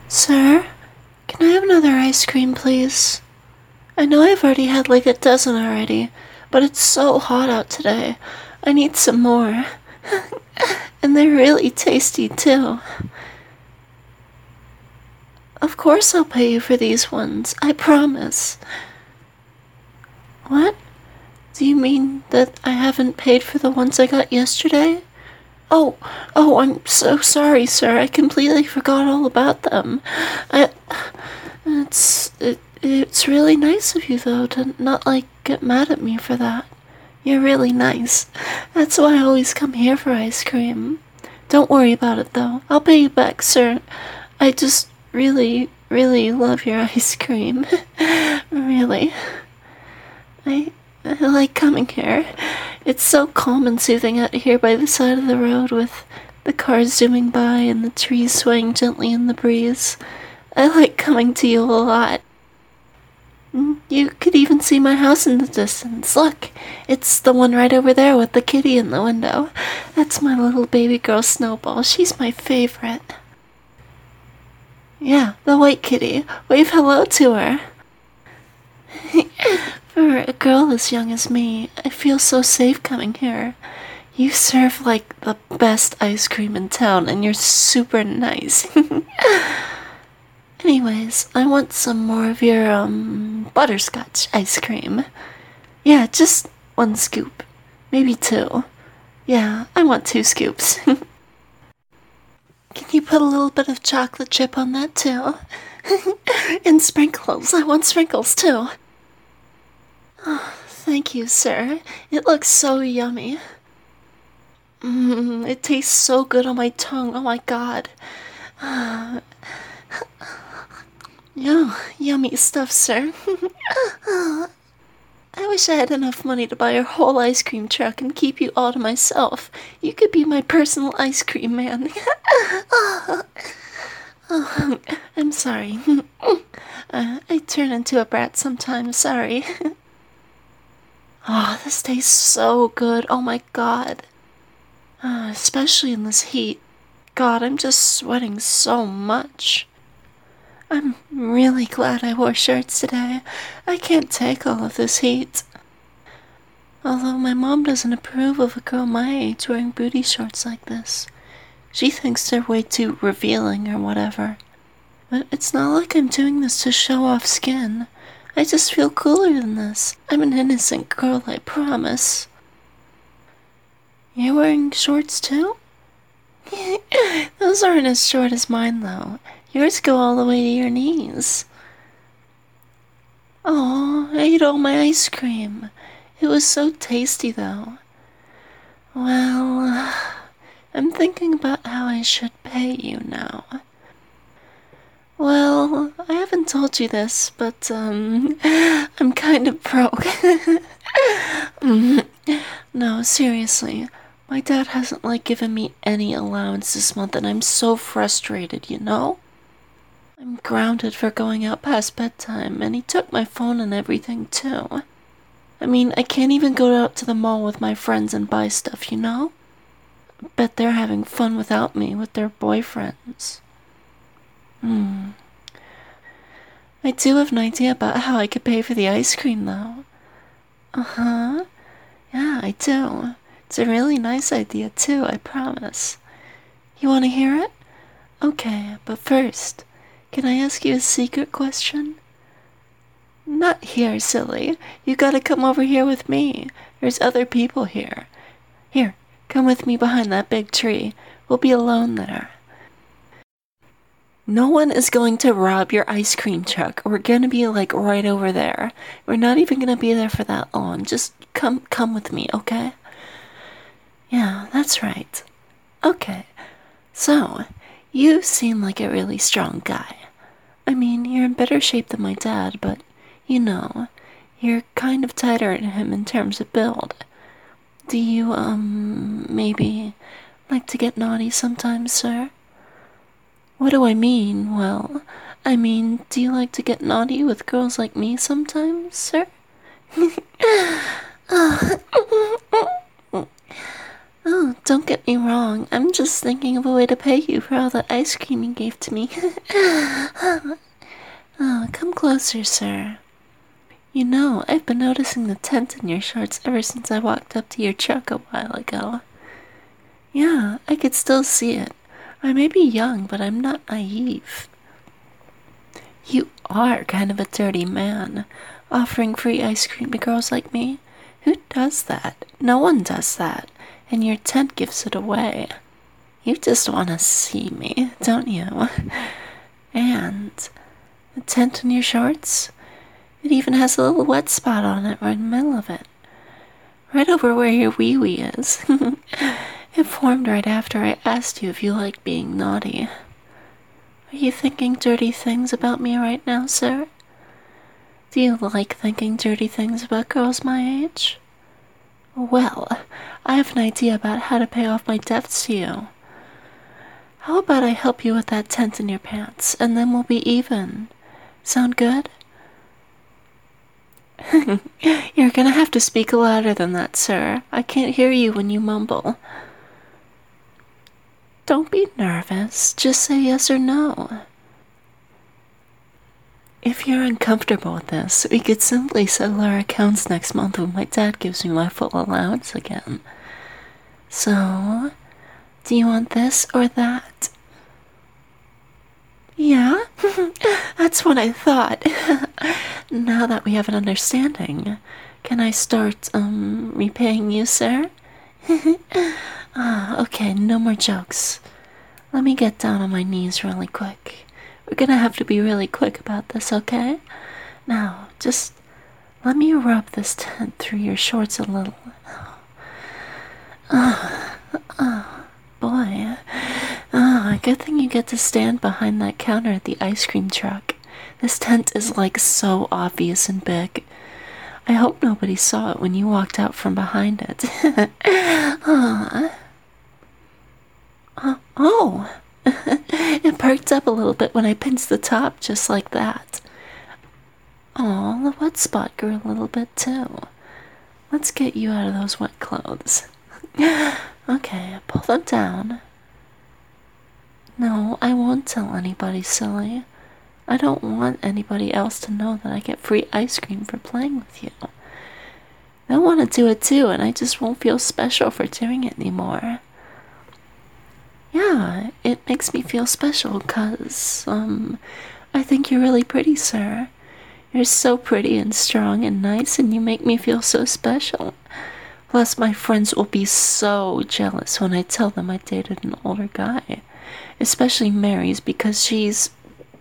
Sir, can I have another ice cream, please? I know I've already had like a dozen already, but it's so hot out today. I need some more. And they're really tasty, too. Of course I'll pay you for these ones, I promise. What? Do you mean that I haven't paid for the ones I got yesterday? Oh, I'm so sorry, sir. I completely forgot all about them. I, it's really nice of you, though, to not, get mad at me for that. You're really nice. That's why I always come here for ice cream. Don't worry about it, though. I'll pay you back, sir. I just really, really love your ice cream. Really. I like coming here. It's so calm and soothing out here by the side of the road with the cars zooming by and the trees swaying gently in the breeze. I like coming to you a lot. You could even see my house in the distance. Look, it's the one right over there with the kitty in the window. That's my little baby girl Snowball. She's my favorite. Yeah, the white kitty. Wave hello to her. For a girl as young as me, I feel so safe coming here. You serve like the best ice cream in town, and you're super nice. Anyways, I want some more of your, butterscotch ice cream. Yeah, just one scoop. Maybe two. Yeah, I want 2 scoops. Can you put a little bit of chocolate chip on that, too? And sprinkles. I want sprinkles, too. Oh, thank you, sir. It looks so yummy. It tastes so good on my tongue. Oh my god. Yummy stuff, sir. I wish I had enough money to buy your whole ice cream truck and keep you all to myself. You could be my personal ice cream man. Oh, I'm sorry. I turn into a brat sometimes, sorry. Oh, this tastes so good. Oh my god. Especially in this heat. God, I'm just sweating so much. I'm really glad I wore shirts today. I can't take all of this heat. Although my mom doesn't approve of a girl my age wearing booty shorts like this. She thinks they're way too revealing or whatever. But it's not like I'm doing this to show off skin. I just feel cooler than this. I'm an innocent girl, I promise. You're wearing shorts too? Those aren't as short as mine, though. Yours go all the way to your knees. Oh, I ate all my ice cream. It was so tasty, though. Well, I'm thinking about how I should pay you now. Well, I haven't told you this, but, I'm kind of broke. No, seriously. My dad hasn't, given me any allowance this month, and I'm so frustrated, you know? I'm grounded for going out past bedtime, and he took my phone and everything, too. I mean, I can't even go out to the mall with my friends and buy stuff, you know? Bet they're having fun without me with their boyfriends. I do have an idea about how I could pay for the ice cream, though. Uh-huh. Yeah, I do. It's a really nice idea, too, I promise. You want to hear it? Okay, but first, can I ask you a secret question? Not here, silly. You gotta come over here with me. There's other people here. Here, come with me behind that big tree. We'll be alone there. No one is going to rob your ice cream truck. We're gonna be, right over there. We're not even gonna be there for that long. Just come with me, okay? Yeah, that's right. Okay, so, you seem like a really strong guy. I mean, you're in better shape than my dad, but, you're kind of tighter than him in terms of build. Do you, maybe like to get naughty sometimes, sir? What do I mean? Well, I mean, do you like to get naughty with girls like me sometimes, sir? Oh, don't get me wrong. I'm just thinking of a way to pay you for all the ice cream you gave to me. Oh, come closer, sir. You know, I've been noticing the tent in your shorts ever since I walked up to your truck a while ago. Yeah, I could still see it. I may be young, but I'm not naive. You are kind of a dirty man, offering free ice cream to girls like me. Who does that? No one does that, and your tent gives it away. You just want to see me, don't you? And the tent in your shorts? It even has a little wet spot on it right in the middle of it. Right over where your wee-wee is. It formed right after I asked you if you like being naughty. Are you thinking dirty things about me right now, sir? Do you like thinking dirty things about girls my age? Well, I have an idea about how to pay off my debts to you. How about I help you with that tent in your pants, and then we'll be even? Sound good? You're gonna have to speak louder than that, sir. I can't hear you when you mumble. Don't be nervous. Just say yes or no. If you're uncomfortable with this, we could simply settle our accounts next month when my dad gives me my full allowance again. So, do you want this or that? Yeah? That's what I thought. Now that we have an understanding, can I start, repaying you, sir? Okay, no more jokes. Let me get down on my knees really quick. We're gonna have to be really quick about this, okay? Now, just let me rub this tent through your shorts a little. Boy. Good thing you get to stand behind that counter at the ice cream truck. This tent is like so obvious and big. I hope nobody saw it when you walked out from behind it. Oh, it perked up a little bit when I pinched the top just like that. Oh, the wet spot grew a little bit too. Let's get you out of those wet clothes. Okay, pull them down. No, I won't tell anybody, silly. I don't want anybody else to know that I get free ice cream for playing with you. They'll want to do it too, and I just won't feel special for doing it anymore. Yeah, it makes me feel special, 'cause, I think you're really pretty, sir. You're so pretty and strong and nice, and you make me feel so special. Plus, my friends will be so jealous when I tell them I dated an older guy. Especially Mary's, because she's...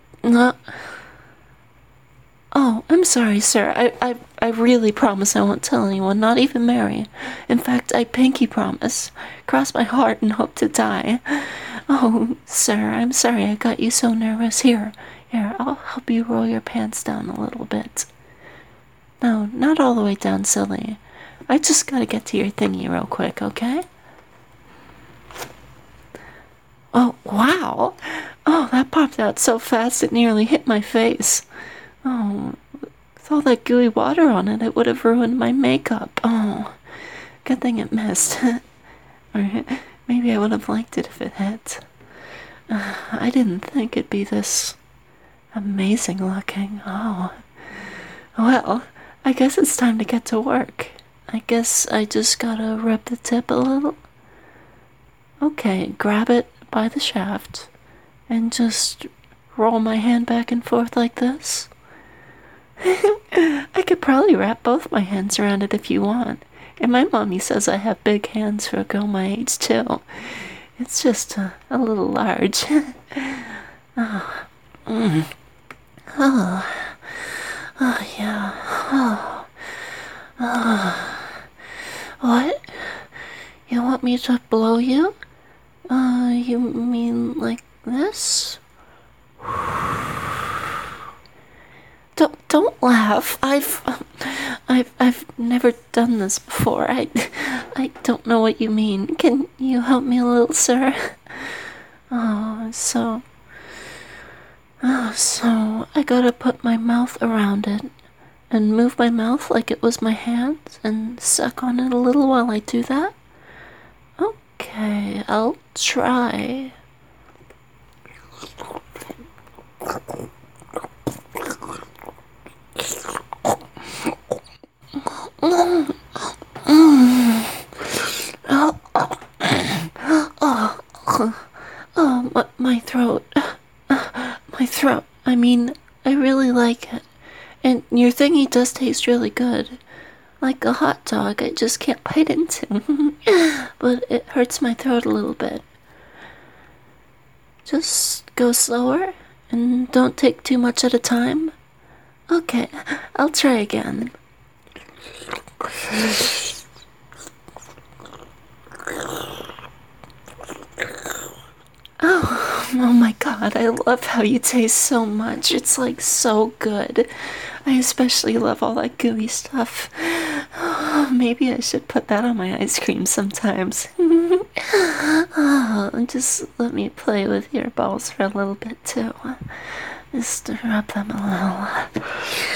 Oh, I'm sorry, sir. I really promise I won't tell anyone, not even Mary. In fact, I pinky promise. Cross my heart and hope to die. Oh, sir, I'm sorry I got you so nervous. Here, I'll help you roll your pants down a little bit. No, not all the way down, silly. I just gotta get to your thingy real quick, okay? Oh, wow! Oh, that popped out so fast it nearly hit my face. Oh, with all that gooey water on it, it would have ruined my makeup. Oh, good thing it missed. Or maybe I would have liked it if it hit. I didn't think it'd be this amazing looking. Oh, well, I guess it's time to get to work. I guess I just gotta rub the tip a little. Okay, grab it by the shaft and just roll my hand back and forth like this. I could probably wrap both my hands around it if you want. And my mommy says I have big hands for a girl my age, too. It's just a little large. Oh, yeah. What? You want me to blow you? You mean like this? Don't laugh. I've never done this before. I don't know what you mean. Can you help me a little, sir? So I gotta put my mouth around it and move my mouth like it was my hands and suck on it a little while I do that? Okay, I'll try. Oh, my throat. My throat. I mean, I really like it. And your thingy does taste really good. Like a hot dog I just can't bite into. But it hurts my throat a little bit. Just go slower and don't take too much at a time. Okay, I'll try again. Oh my god, I love how you taste so much. It's like so good. I especially love all that gooey stuff. Maybe I should put that on my ice cream sometimes. Just let me play with your balls for a little bit too. Just rub them a little.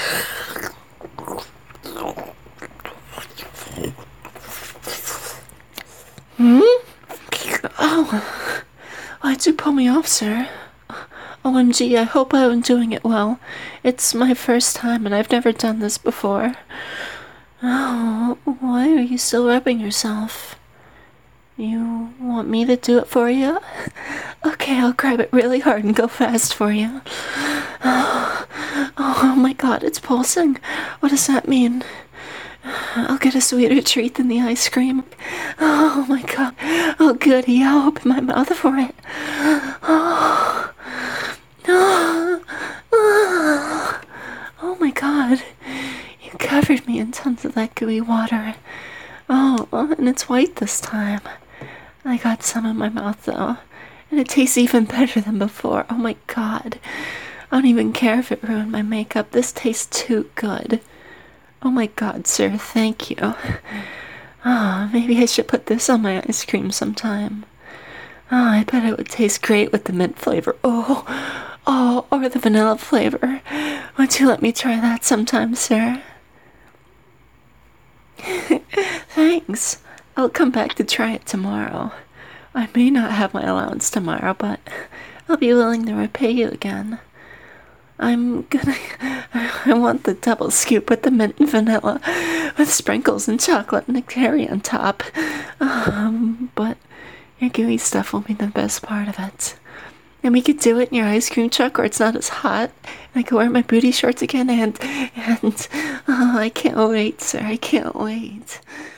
Oh, why'd you pull me off, sir? OMG, I hope I'm doing it well. It's my first time and I've never done this before. Oh, why are you still rubbing yourself? You want me to do it for you? Okay, I'll grab it really hard and go fast for you. Oh my god, it's pulsing. What does that mean? I'll get a sweeter treat than the ice cream. Oh my god. Oh goody, I'll open my mouth for it. Oh my god. You covered me in tons of that gooey water. Oh, and it's white this time. I got some in my mouth though. And it tastes even better than before. Oh my god. I don't even care if it ruined my makeup. This tastes too good. Oh my god, sir, thank you. Maybe I should put this on my ice cream sometime. I bet it would taste great with the mint flavor. Oh, or the vanilla flavor. Would you let me try that sometime, sir? Thanks. I'll come back to try it tomorrow. I may not have my allowance tomorrow, but I'll be willing to repay you again. I want the double scoop with the mint and vanilla, with sprinkles and chocolate and a cherry on top. But your gooey stuff will be the best part of it. And we could do it in your ice cream truck where it's not as hot. And I can wear my booty shorts again and I can't wait, sir. I can't wait.